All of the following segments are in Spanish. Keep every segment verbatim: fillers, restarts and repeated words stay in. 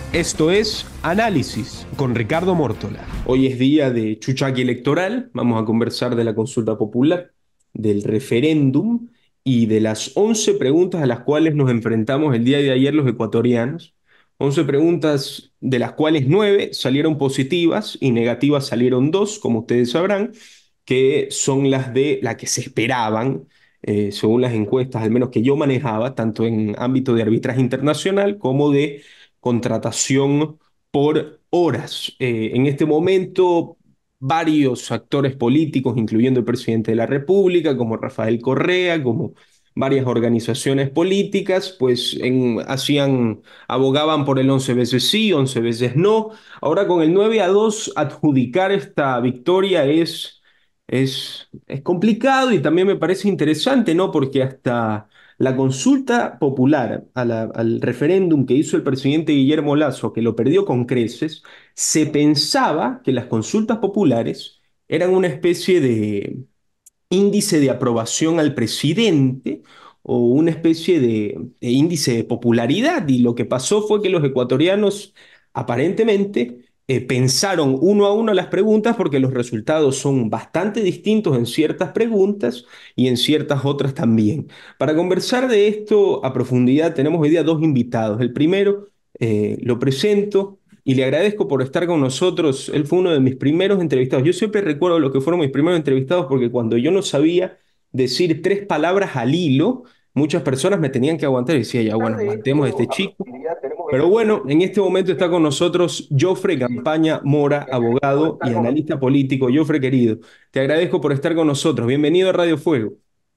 Esto es Análisis con Ricardo Mórtola. Hoy es día de chuchaqui electoral. Vamos a conversar de la consulta popular, del referéndum y de las once preguntas a las cuales nos enfrentamos el día de ayer los ecuatorianos. Once preguntas de las cuales nueve salieron positivas y negativas salieron dos, como ustedes sabrán, que son las de las que se esperaban, eh, según las encuestas, al menos que yo manejaba, tanto en ámbito de arbitraje internacional como de contratación por horas. Eh, en este momento, varios actores políticos, incluyendo el presidente de la República, como Rafael Correa, como varias organizaciones políticas, pues en, hacían, abogaban por el once veces sí, once veces no. Ahora con el nueve a dos adjudicar esta victoria es, es, es complicado y también me parece interesante, ¿no? Porque hasta la consulta popular a la- al referéndum que hizo el presidente Guillermo Lasso, que lo perdió con creces, se pensaba que las consultas populares eran una especie de índice de aprobación al presidente o una especie de, de índice de popularidad. Y lo que pasó fue que los ecuatorianos aparentemente eh, pensaron uno a uno las preguntas porque los resultados son bastante distintos en ciertas preguntas y en ciertas otras también. Para conversar de esto a profundidad tenemos hoy día dos invitados. El primero eh, lo presento y le agradezco por estar con nosotros. Él fue uno de mis primeros entrevistados. Yo siempre recuerdo lo que fueron mis primeros entrevistados porque cuando yo no sabía decir tres palabras al hilo, muchas personas me tenían que aguantar y decía, ya bueno, De aguantemos a esto este a chico. profundidad tenemos Pero bueno, en este momento está con nosotros Jofre Campaña Mora, que agradezco por abogado y estar con nosotros. analista político. Jofre, querido, te agradezco por estar con nosotros. Bienvenido a Radio Fuego.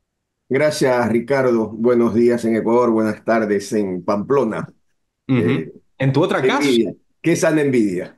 Gracias, Ricardo. Buenos días en Ecuador, buenas tardes en Pamplona. Ujú. Eh, En tu otra Qué casa. envidia, qué sana envidia.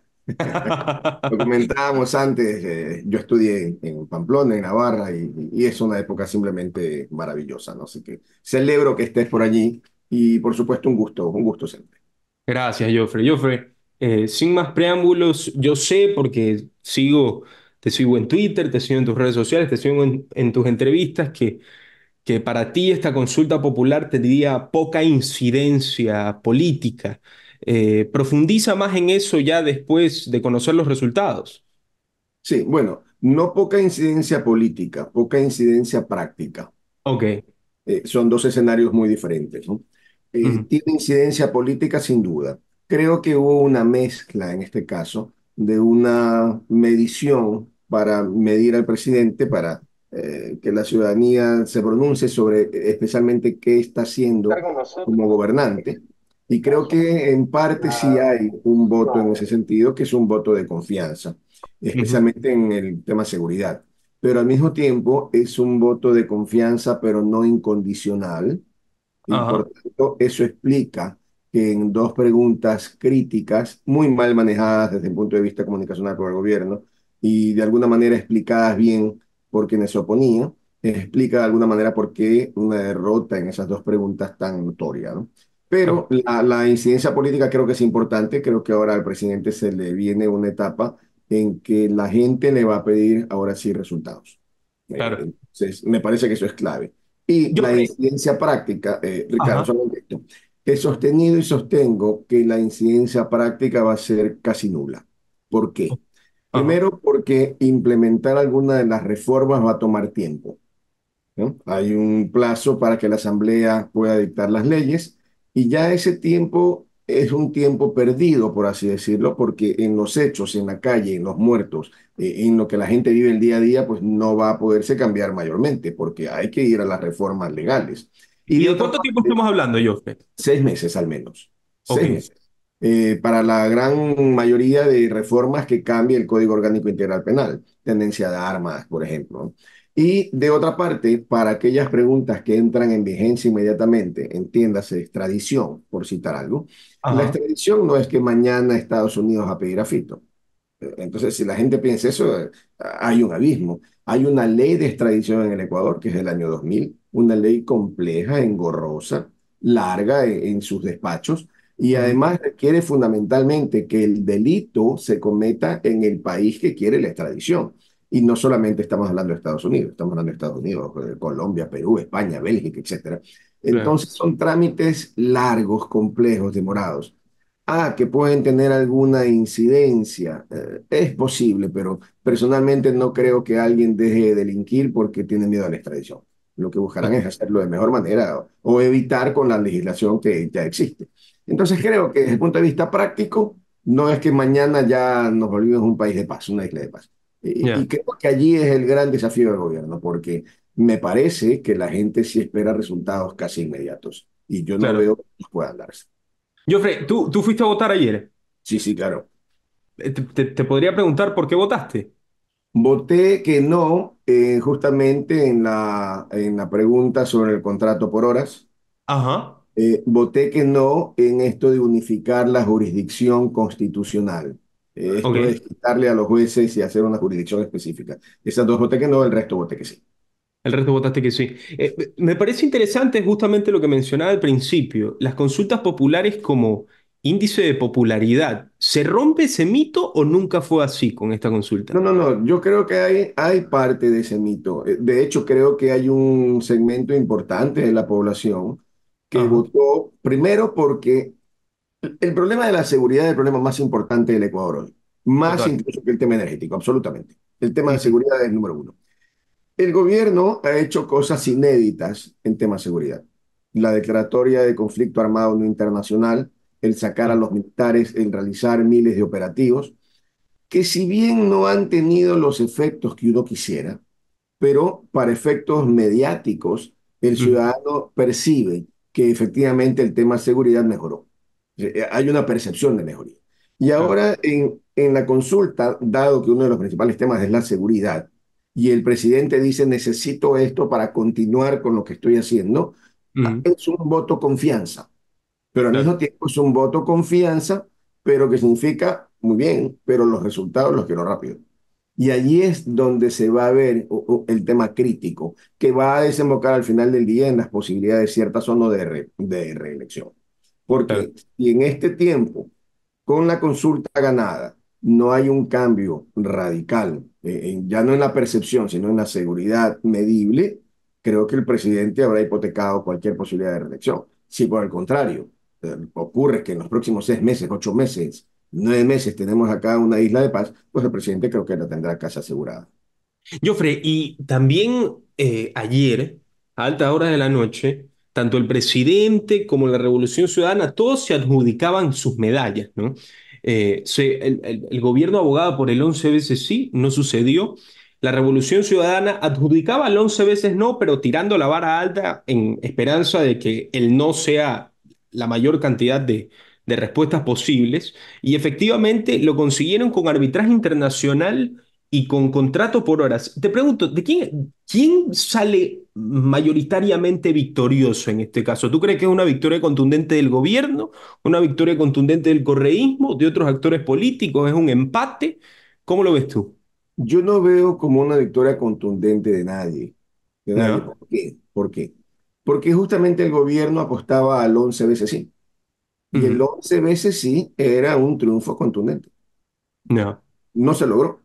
Lo comentábamos antes, eh, yo estudié en Pamplona, en Navarra, y, y es una época simplemente maravillosa, ¿no? Así que celebro que estés por allí y por supuesto un gusto, un gusto siempre. Gracias, Jofre. Jofre, eh, sin más preámbulos, yo sé porque sigo, te sigo en Twitter, te sigo en tus redes sociales, te sigo en, en tus entrevistas, que, que para ti esta consulta popular tendría poca incidencia política. Eh, profundiza más en eso ya después de conocer los resultados. Sí, bueno, no poca incidencia política, poca incidencia práctica. Ok. Eh, son dos escenarios muy diferentes, ¿no? Eh, Ujú. tiene incidencia política sin duda. Creo que hubo una mezcla en este caso de una medición para medir al presidente, para eh, que la ciudadanía se pronuncie sobre eh, especialmente qué está haciendo Estar con nosotros. como gobernante. Y creo que en parte sí hay un voto en ese sentido, que es un voto de confianza, Ujú. especialmente en el tema seguridad, pero al mismo tiempo es un voto de confianza, pero no incondicional, y Ajá. por tanto eso explica que en dos preguntas críticas, muy mal manejadas desde el punto de vista comunicacional por el gobierno, y de alguna manera explicadas bien por quienes se oponían, explica de alguna manera por qué una derrota en esas dos preguntas tan notoria, ¿no? Pero Ajá. la, la incidencia política creo que es importante, creo que ahora al presidente se le viene una etapa en que la gente le va a pedir ahora sí resultados. Eh, Claro. entonces, me parece que eso es clave. Y la Jofre. incidencia práctica, eh, Ricardo, Ajá. solamente esto, he sostenido y sostengo que la incidencia práctica va a ser casi nula. ¿Por qué? Ajá. Primero, porque implementar alguna de las reformas va a tomar tiempo, ¿no? Hay un plazo para que la Asamblea pueda dictar las leyes y ya ese tiempo es un tiempo perdido, por así decirlo, porque en los hechos, en la calle, en los muertos, eh, en lo que la gente vive el día a día, pues no va a poderse cambiar mayormente, porque hay que ir a las reformas legales. Y ¿Y de de otra cuánto tiempo parte, estamos hablando, Jofre? seis meses al menos, seis Ok. meses. Eh, para la gran mayoría de reformas que cambie el Código Orgánico Integral Penal, tenencia de armas, por ejemplo, ¿no? Y de otra parte, para aquellas preguntas que entran en vigencia inmediatamente, entiéndase, extradición, por citar algo, la Ajá. extradición no es que mañana Estados Unidos va a pedir a Fito. Entonces, si la gente piensa eso, eh, hay un abismo. Hay una ley de extradición en el Ecuador, que es del año dos mil, una ley compleja, engorrosa, larga en, en sus despachos, y Ujú. además requiere fundamentalmente que el delito se cometa en el país que quiere la extradición. Y no solamente estamos hablando de Estados Unidos, estamos hablando de Estados Unidos, eh, Colombia, Perú, España, Bélgica, etcétera. Claro. Entonces, son trámites largos, complejos, demorados. Ah, que pueden tener alguna incidencia. Eh, es posible, pero personalmente no creo que alguien deje de delinquir porque tiene miedo a la extradición. Lo que buscarán es hacerlo de mejor manera o, o evitar con la legislación que ya existe. Entonces creo que desde el punto de vista práctico, no es que mañana ya nos volvimos un país de paz, una isla de paz. Y, y Ya, creo que allí es el gran desafío del gobierno, porque me parece que la gente sí espera resultados casi inmediatos y yo no claro. veo que puedan darse. Jofre, ¿tú, tú fuiste a votar ayer? Sí, sí, claro. Eh, Te, te- te podría preguntar por qué votaste. Voté que no, eh, justamente en la, en la pregunta sobre el contrato por horas. Ajá. Eh, voté que no en esto de unificar la jurisdicción constitucional. Eh, esto es Ok. quitarle a los jueces y hacer una jurisdicción específica. Esas dos voté que no, el resto voté que sí. El resto votaste que sí. Eh, me parece interesante justamente lo que mencionaba al principio, las consultas populares como índice de popularidad. ¿Se rompe ese mito o nunca fue así con esta No, consulta? no, no, yo creo que hay, hay parte de ese mito. Eh, De hecho, creo que hay un segmento importante de la población que Ajá. votó primero porque el problema de la seguridad es el problema más importante del Ecuador hoy, más Total. incluso que el tema energético, absolutamente. El tema de Ujú, seguridad es el número uno. El gobierno ha hecho cosas inéditas en tema de seguridad. La declaratoria de conflicto armado no internacional, el sacar a ujú, los militares, el realizar miles de operativos, que si bien no han tenido los efectos que uno quisiera, pero para efectos mediáticos, el ujú, ciudadano percibe que efectivamente el tema de seguridad mejoró. Eh, Hay una percepción de mejoría. Y claro. ahora en, en la consulta, dado que uno de los principales temas es la seguridad, y el presidente dice necesito esto para continuar con lo que estoy haciendo, ah, Ujú, es un voto confianza, pero al mismo claro. tiempo es un voto confianza, pero que significa muy bien, pero los resultados los quiero rápido. Y allí es donde se va a ver o, o, el tema crítico, que va a desembocar al final del día en las posibilidades ciertas o no de, re, de reelección. Claro. Porque si en este tiempo, con la consulta ganada, no hay un cambio radical, eh, en, ya no en la percepción, sino en la seguridad medible, creo que el presidente habrá hipotecado cualquier posibilidad de reelección. Si por el contrario, eh, ocurre que en los próximos seis meses, ocho meses, nueve meses tenemos acá una isla de paz, pues el presidente creo que la tendrá casa asegurada. Jofre, y también eh, ayer, a altas horas de la noche, tanto el presidente como la Revolución Ciudadana, todos se adjudicaban sus medallas, ¿no? Eh, se- el, el- el gobierno abogaba por el once veces sí, no sucedió. La Revolución Ciudadana adjudicaba el once veces no, pero tirando la vara alta en esperanza de que el no sea la mayor cantidad de, de respuestas posibles. Y efectivamente lo consiguieron con arbitraje internacional y con contrato por horas. Te pregunto, ¿de quién, quién sale mayoritariamente victorioso en este caso? ¿Tú crees que es una victoria contundente del gobierno, una victoria contundente del correísmo, de otros actores políticos? ¿Es un empate? ¿Cómo lo ves tú? Yo no veo como una victoria contundente de nadie. De nadie. No, ¿Por qué? ¿Por qué? Porque justamente el gobierno apostaba al once veces sí. Y el ujú, once veces sí era un triunfo contundente. no, No se logró.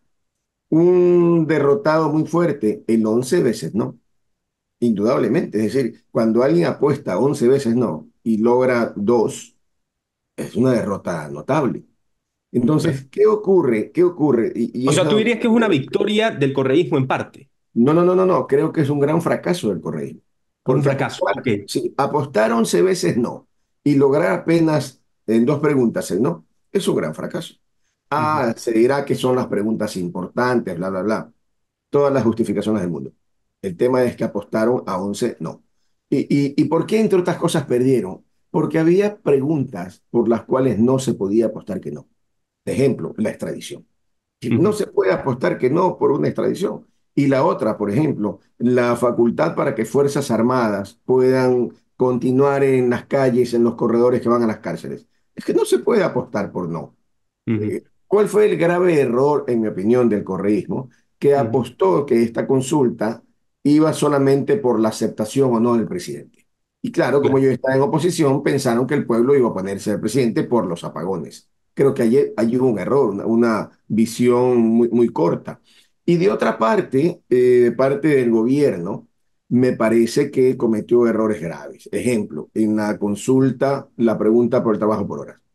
Un derrotado muy fuerte, el once veces no. Indudablemente. Es decir, cuando alguien apuesta once veces no y logra dos, es una derrota notable. claro. Entonces, ¿qué ocurre? ¿Qué ocurre? Y, y O es sea, a tú donde dirías que es una victoria del correísmo en parte. No, no, no, no, no. Creo que es un gran fracaso del correísmo. Un Porque fracaso, ok. apostar, sí, apostar once veces no y lograr apenas en dos preguntas el no, es un gran fracaso. Ujú, Ah, se dirá que son las preguntas importantes, bla, bla, bla. Todas las justificaciones del mundo. El tema es que apostaron a once no. ¿Y, y, y por qué, entre otras cosas, perdieron? Porque había preguntas por las cuales no se podía apostar que no. Ejemplo, la extradición. No ujú, se puede apostar que no por una extradición. Y la otra, por ejemplo, la facultad para que Fuerzas Armadas puedan continuar en las calles, en los corredores que van a las cárceles. Es que no se puede apostar por no. ujú, Eh, ¿Cuál fue el grave error, en mi opinión, del correísmo? Que ujú, apostó que esta consulta iba solamente por la aceptación o no del presidente. Y claro, como claro, ellos estaban en oposición, pensaron que el pueblo iba a ponerse al presidente por los apagones. Creo que allí, allí hubo un error, una, una visión muy, muy corta. Y de otra parte, eh, de parte del gobierno, me parece que cometió errores graves. Ejemplo, en la consulta, la pregunta por el trabajo por horas.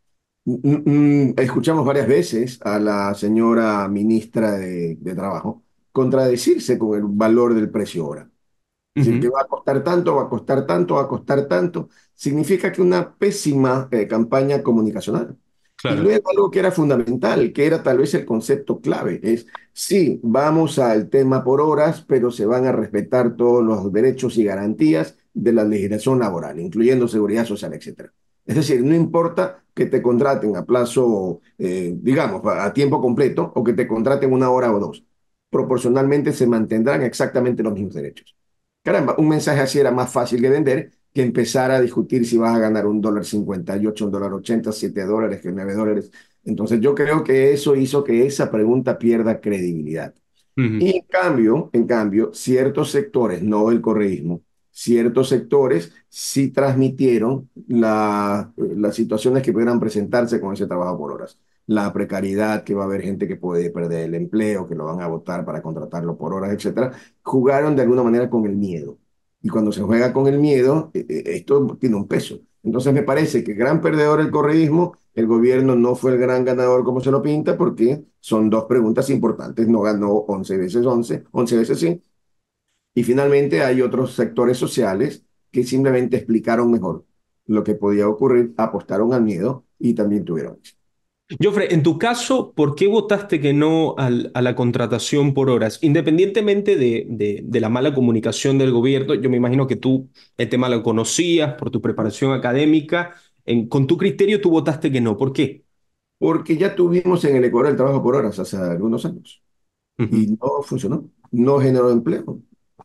Mm, mm, Escuchamos varias veces a la señora ministra de, de Trabajo contradecirse con el valor del precio hora. Es decir, que Ujú, va a costar tanto, va a costar tanto, va a costar tanto. Significa que una pésima eh, campaña comunicacional. Y claro. luego algo que era fundamental, que era tal vez el concepto clave, es, sí, vamos al tema por horas, pero se van a respetar todos los derechos y garantías de la legislación laboral, incluyendo seguridad social, etcétera. Es decir, no importa que te contraten a plazo, eh, digamos, a a tiempo completo o que te contraten una hora o dos. Proporcionalmente se mantendrán exactamente los mismos derechos. Caramba, un mensaje así era más fácil de vender que empezar a discutir si vas a ganar un dólar cincuenta y ocho, un dólar ochenta, siete dólares, que nueve dólares. Entonces yo creo que eso hizo que esa pregunta pierda credibilidad. Ujú. Y en cambio, en cambio, ciertos sectores, no el correísmo, ciertos sectores sí transmitieron la- las situaciones que pudieran presentarse con ese trabajo por horas. La precariedad, que va a haber gente que puede perder el empleo, que lo van a votar para contratarlo por horas, etcétera. Jugaron de alguna manera con el miedo. Y cuando se juega con el miedo, eh, eh, esto tiene un peso. Entonces me parece que gran perdedor el correísmo, el gobierno no fue el gran ganador como se lo pinta, porque son dos preguntas importantes. No ganó once veces once, once veces sí. Y finalmente hay otros sectores sociales que simplemente explicaron mejor lo que podía ocurrir, apostaron al miedo y también tuvieron éxito. Jofre, en tu caso, ¿por qué votaste que no al- a la contratación por horas? Independientemente de, de- de la mala comunicación del gobierno, yo me imagino que tú el tema lo conocías por tu preparación académica. En- con tu criterio, tú votaste que no. ¿Por qué? Porque ya tuvimos en el Ecuador el trabajo por horas hace algunos años Ujú, y no funcionó, no generó empleo.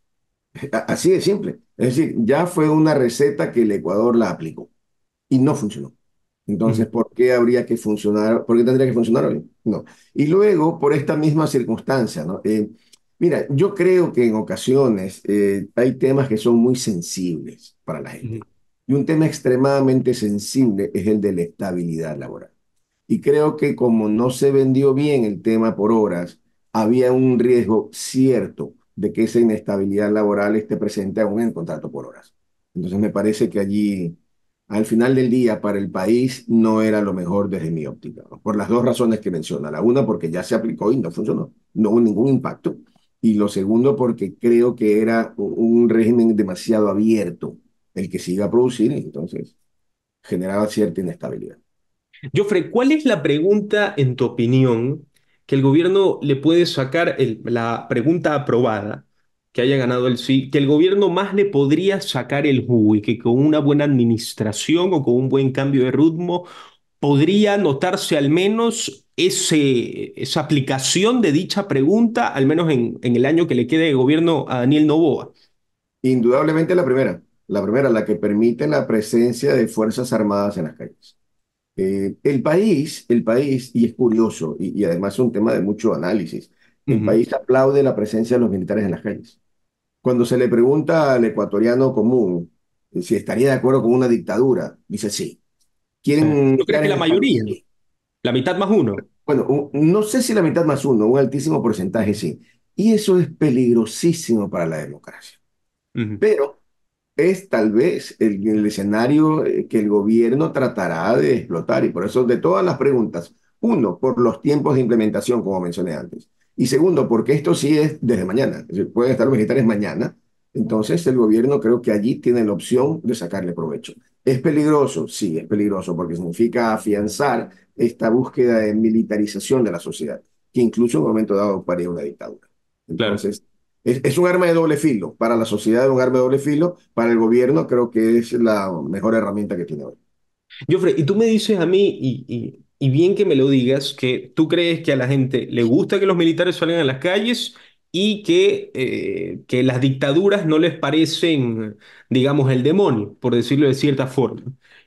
A- Así de simple. Es decir, ya fue una receta que el Ecuador la aplicó y no funcionó. ujú. Entonces, ¿por qué habría que funcionar? ¿Por qué tendría que funcionar hoy? No. Y luego, por esta misma circunstancia, ¿no? Eh, mira, yo creo que en ocasiones eh, hay temas que son muy sensibles para la gente. Ujú. Y un tema extremadamente sensible es el de la estabilidad laboral. Y creo que como no se vendió bien el tema por horas, había un riesgo cierto de que esa inestabilidad laboral esté presente aún en el contrato por horas. Entonces me parece que allí, al final del día, para el país no era lo mejor desde mi óptica, ¿no? Por las dos razones que menciona. La una, porque ya se aplicó y no funcionó, no hubo ningún impacto. Y lo segundo, porque creo que era un régimen demasiado abierto el que se iba a producir, y entonces generaba cierta inestabilidad. Jofre, ¿cuál es la pregunta, en tu opinión, que el gobierno le puede sacar, el- la pregunta aprobada, que haya ganado el sí, que el gobierno más le podría sacar el jugo y que con una buena administración o con un buen cambio de ritmo podría notarse al menos ese, esa aplicación de dicha pregunta, al menos en, en el año que le quede de gobierno a Daniel Noboa? Indudablemente la primera, la primera, la que permite la presencia de Fuerzas Armadas en las calles. Eh, el país, el país, y es curioso, y, y además es un tema de mucho análisis, el Ujú. país aplaude la presencia de los militares en las calles. Cuando se le pregunta al ecuatoriano común eh, si estaría de acuerdo con una dictadura, dice sí. Sí. ¿Quieren ¿Tú crees que militares la en las calles? mayoría? Sí. La mitad más uno. Bueno, un- no sé si la mitad más uno, un altísimo porcentaje sí. Y eso es peligrosísimo para la democracia. Ujú. Pero es tal vez el, el escenario eh, que el gobierno tratará de explotar. Y por eso, de todas las preguntas, uno, por los tiempos de implementación, como mencioné antes. Y segundo, porque esto sí es desde mañana. Es decir, pueden estar los militares mañana. Entonces, el gobierno creo que allí tiene la opción de sacarle provecho. ¿Es peligroso? Sí, es peligroso, porque significa afianzar esta búsqueda de militarización de la sociedad, que incluso en un momento dado paría una dictadura. Claro. Entonces, es, es un arma de doble filo. Para la sociedad es un arma de doble filo. Para el gobierno creo que es la mejor herramienta que tiene hoy. Jofre, y tú me dices a mí, y, y- y bien que me lo digas, que tú crees que a la gente le gusta que los militares salgan a las calles y que, eh, que las dictaduras no les parecen, digamos, el demonio, por decirlo de cierta forma.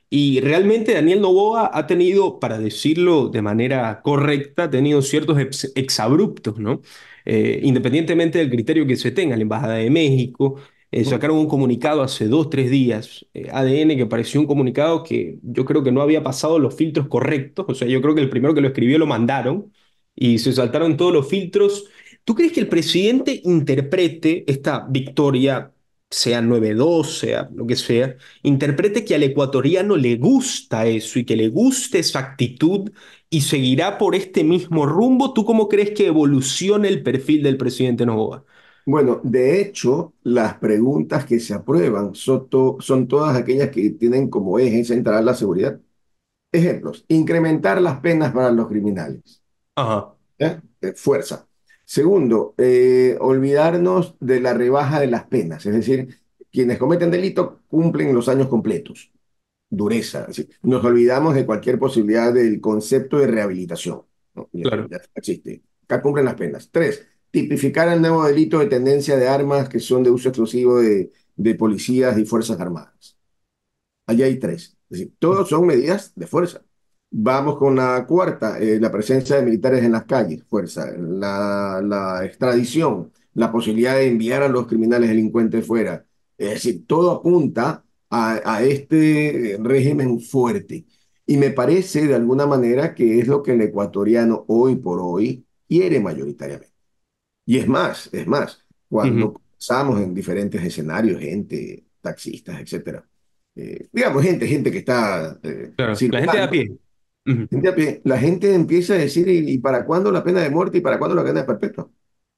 Y realmente Daniel Noboa ha tenido, para decirlo de manera correcta, ha tenido ciertos ex- exabruptos, ¿no? Eh, independientemente del criterio que se tenga, la Embajada de México. Eh, ¿No? sacaron un comunicado hace dos, tres días, eh, A D N, que pareció un comunicado que yo creo que no había pasado los filtros correctos. O sea, yo creo que el primero que lo escribió lo mandaron y se saltaron todos los filtros. ¿Tú crees que el presidente interprete esta victoria? sea nueve dos, sea lo que sea, interprete que al ecuatoriano le gusta eso y que le guste esa actitud y seguirá por este mismo rumbo, ¿tú cómo crees que evolucione el perfil del presidente Noboa? Bueno, de hecho, las preguntas que se aprueban son, to- son todas aquellas que tienen como eje central la seguridad. Ejemplos, incrementar las penas para los criminales. Ajá, ¿Ya? Eh, fuerza. Segundo, eh, olvidarnos de la rebaja de las penas, es decir, quienes cometen delito cumplen los años completos. Dureza. Es decir, nos olvidamos de cualquier posibilidad del concepto de rehabilitación, ¿no? Ya, claro. ya existe. Acá cumplen las penas. Tres, tipificar el nuevo delito de tenencia de armas que son de uso exclusivo de, de policías y fuerzas armadas. Allí hay tres. Es decir, todos son medidas de fuerza. Vamos con la cuarta, eh, la presencia de militares en las calles, fuerza. La, la extradición, la posibilidad de enviar a los criminales delincuentes fuera. Es decir, todo apunta a, a este régimen fuerte. Y me parece de alguna manera que es lo que el ecuatoriano hoy por hoy quiere mayoritariamente. Y es más, es más, Ujú, cuando pasamos en diferentes escenarios, gente, taxistas, etcétera, eh, digamos, gente, gente que está eh, claro. La gente de a circulando, pie. Ujú, gente a pie, la gente empieza a decir, ¿y, y para cuándo la pena de muerte y para cuándo la pena de perpetua?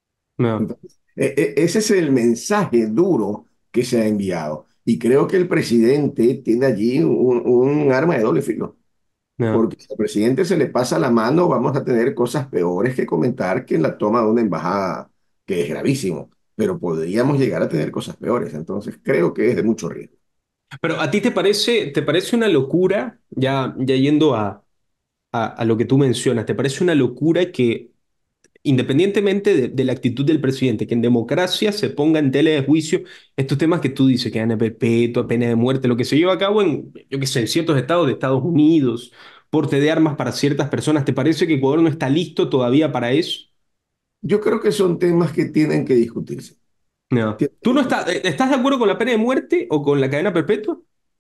no, Entonces, e- e- ese es el mensaje duro que se ha enviado. Y creo que el presidente tiene allí un, un arma de doble filo. no. Porque si al presidente se le pasa la mano, vamos a tener cosas peores que comentar que en la toma de una embajada, que es gravísimo, pero podríamos llegar a tener cosas peores. Entonces, creo que es de mucho riesgo. Pero ¿a ti te parece, te parece una locura, ya, ya yendo a, a, a lo que tú mencionas, te parece una locura que independientemente de, de la actitud del presidente, que en democracia se ponga en tela de juicio estos temas que tú dices, que cadena perpetua, pena de muerte, lo que se lleva a cabo en, yo qué sé, en ciertos estados de Estados Unidos, porte de armas para ciertas personas, ¿te parece que Ecuador no está listo todavía para eso? Yo creo que son temas que tienen que discutirse. No. Tienen que ¿Tú no estás, discutirse. eh, estás de acuerdo con la pena de muerte o con la cadena perpetua?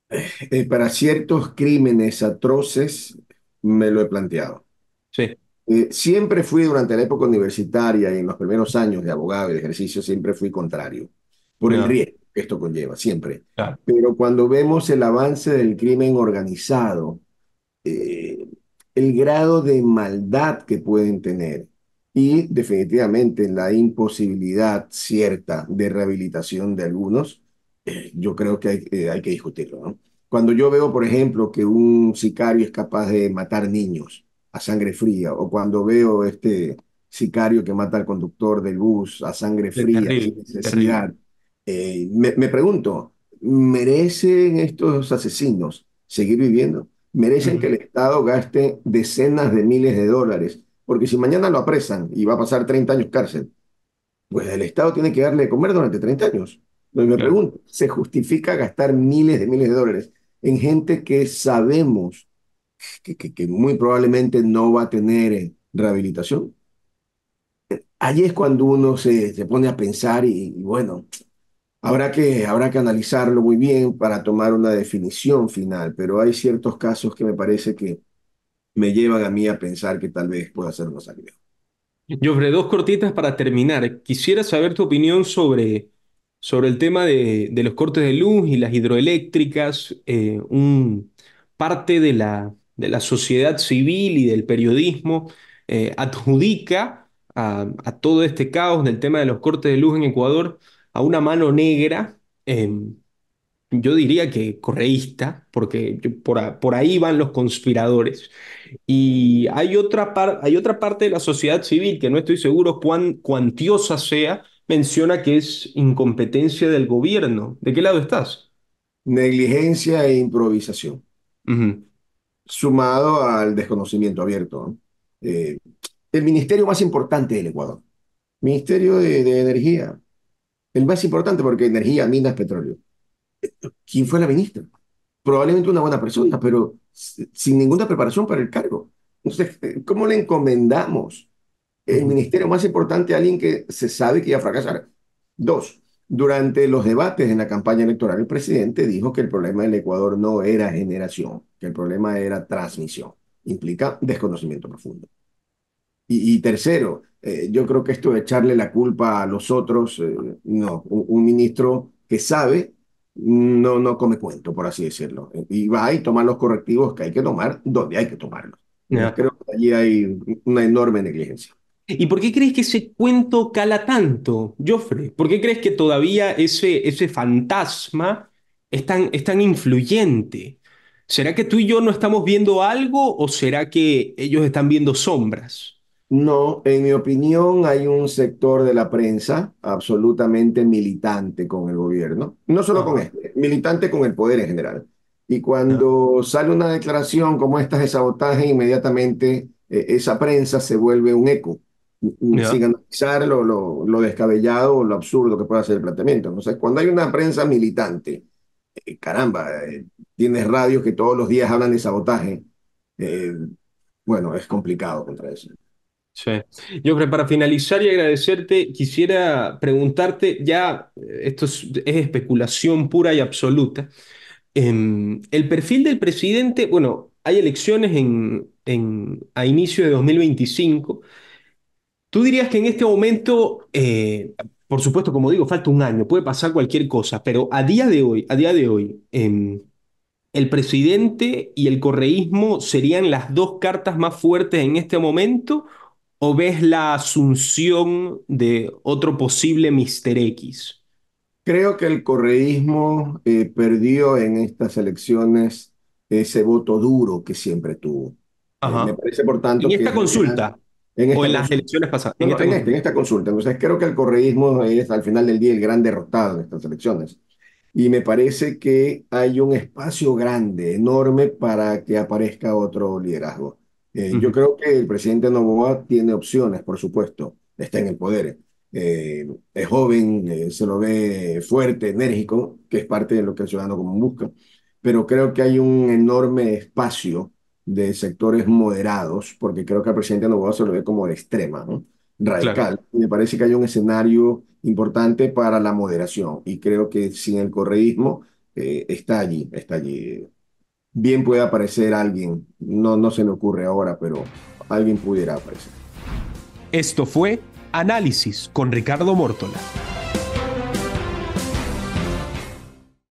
Eh, para ciertos crímenes atroces, me lo he planteado. Sí, Eh, siempre fui durante la época universitaria y en los primeros años de abogado y de ejercicio, siempre fui contrario, por el no, riesgo que esto conlleva, siempre. claro, Pero cuando vemos el avance del crimen organizado, eh, el grado de maldad que pueden tener y definitivamente la imposibilidad cierta de rehabilitación de algunos, eh, yo creo que hay, eh, hay que discutirlo, ¿no? Cuando yo veo, por ejemplo, que un sicario es capaz de matar niños a sangre fría, o cuando veo este sicario que mata al conductor del bus a sangre es fría, sin terrible, terrible. necesidad, eh, me, me pregunto, ¿merecen estos asesinos seguir viviendo? Merecen que Ujú, el Estado gaste decenas de miles de dólares, porque si mañana lo apresan y va a pasar treinta años cárcel, pues el Estado tiene que darle de comer durante treinta años. Entonces me claro. pregunto, ¿se justifica gastar miles de miles de dólares en gente que sabemos que, que, que muy probablemente no va a tener eh, rehabilitación? Allí es cuando uno se, se pone a pensar y, y bueno, habrá que, habrá que analizarlo muy bien para tomar una definición final, pero hay ciertos casos que me parece que me llevan a mí a pensar que tal vez pueda ser una salida. Jofre, dos cortitas para terminar. Quisiera saber tu opinión sobre, sobre el tema de, de los cortes de luz y las hidroeléctricas. Eh, un, parte de la, de la sociedad civil y del periodismo eh, adjudica a, a todo este caos del tema de los cortes de luz en Ecuador a una mano negra. em, yo diría que correísta, porque yo- por, a- por ahí van los conspiradores. Y hay otra, par- hay otra parte de la sociedad civil que no estoy seguro cuán cuantiosa sea, menciona que es incompetencia del gobierno. ¿De qué lado estás? Negligencia e improvisación, Ujú, sumado al desconocimiento abierto, ¿no? Eh, el ministerio más importante del Ecuador, Ministerio de, de Energía, el más importante porque energía, minas, petróleo. ¿Quién fue la ministra? Probablemente una buena persona, pero s- sin ninguna preparación para el cargo. Entonces, eh, ¿cómo le encomendamos el ujú, ministerio más importante a alguien que se sabe que iba a fracasar? Dos, durante los debates en la campaña electoral, el presidente dijo que el problema del Ecuador no era generación, que el problema era transmisión. Implica desconocimiento profundo. Y, y tercero, eh, yo creo que esto de echarle la culpa a los otros, eh, no, un, un ministro que sabe, no, no come cuento, por así decirlo. Y va y toma los correctivos que hay que tomar donde hay que tomarlos. Entonces Ya. creo que allí hay una enorme negligencia. ¿Y por qué crees que ese cuento cala tanto, Joffrey? ¿Por qué crees que todavía ese, ese fantasma es tan, es tan influyente? ¿Será que tú y yo no estamos viendo algo o será que ellos están viendo sombras? No, en mi opinión hay un sector de la prensa absolutamente militante con el gobierno, no solo con Ajá. este, militante con el poder en general. Y Ya, cuando sale una declaración como esta de sabotaje, inmediatamente eh, esa prensa se vuelve un eco, mm, mm, sin ya, analizar lo, lo, lo descabellado o lo absurdo que puede ser el planteamiento. Entonces, cuando hay una prensa militante, eh, caramba, eh, tienes radios que todos los días hablan de sabotaje, eh, bueno, es complicado contra eso. sí. Joffrey, para finalizar y agradecerte, quisiera preguntarte, ya eh, esto es, es especulación pura y absoluta. Em, el perfil del presidente, bueno, hay elecciones en, en- a inicio de dos mil veinticinco. ¿Tú dirías que en este momento, eh, por supuesto, como digo, falta un año, puede pasar cualquier cosa, pero a día de hoy, a día de hoy, em, el presidente y el correísmo serían las dos cartas más fuertes en este momento? ¿O ves la asunción de otro posible Mister X? Creo que el correísmo eh, perdió en estas elecciones ese voto duro que siempre tuvo. Eh, me Ajá. parece, por En tanto, que esta deberán, consulta en o esta en las consulta, elecciones pasadas, no, en no, esta en, este, en consulta. esta consulta. Entonces, creo que el correísmo es al final del día el gran derrotado en estas elecciones. Y me parece que hay un espacio grande, enorme, para que aparezca otro liderazgo. Eh, yo Ujú. creo que el presidente Noboa tiene opciones, por supuesto, está en el poder. Eh, es joven, eh, se lo ve fuerte, enérgico, que es parte de lo que el ciudadano común busca, pero creo que hay un enorme espacio de sectores moderados, porque creo que al presidente Noboa se lo ve como de extrema, ¿no? Claro. Radical. Me parece que hay un escenario importante para la moderación y creo que sin el correísmo eh, está allí, está allí. Bien puede aparecer alguien, no, no se me ocurre ahora, pero alguien pudiera aparecer. Esto fue Análisis con Ricardo Mórtola.